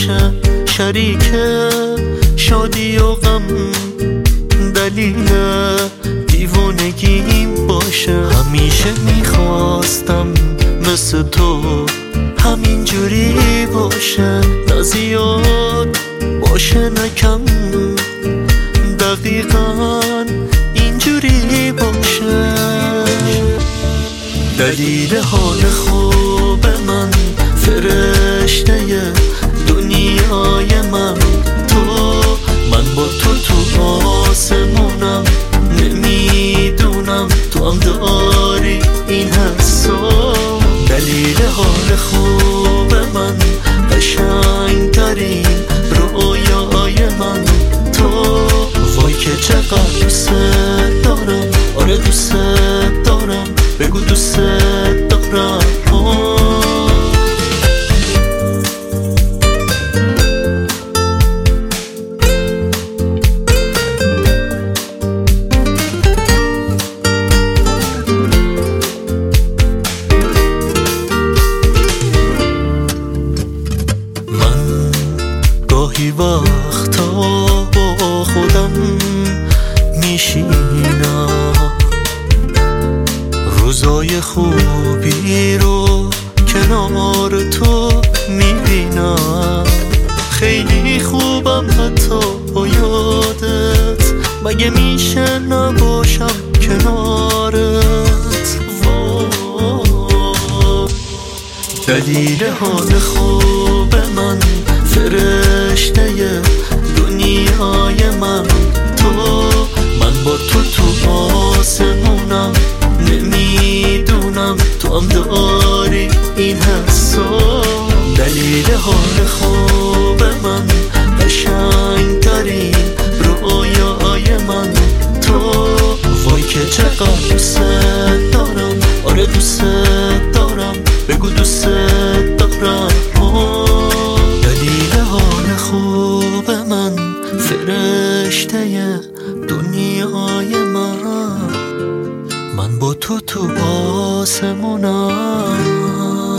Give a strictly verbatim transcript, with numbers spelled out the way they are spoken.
باشه، شریک شادی و غم، دلیل دیوونگیم باشه. همیشه میخواستم مثل تو همینجوری باشه، نه زیاد باشه نه کم، دقیقاً اینجوری باشه. دلیل حال خوب من، فرشته دنیای من، تو من با تو تو آسمونم، نمیدونم تو هم داری این حسو. دلیل حال خوب من، قشنگ ترین رویای من، تو وای که چقدر دوست دارم، آره دوست دارم، بگو دوست دارم. من گاهی وقتا با خودم میشینم، روزای خوبی رو کنار تو میبینم. خیلی خوبم حتی با یادت، مگه میشه نباشم کنارت. دلیل حال خوب من، فرشته دنیای من، تو من با تو تو آسمونم، نمیدونم تو هم داری این حسو. دلیل حال خوب من، قشنگ ترین رویای من، تو وای که چقدر دوست دارم، آره دوست دارم، بگو دوست دارم. دلیل حال خوب من، فرشته دنیای من، من با تو تو آسمونم.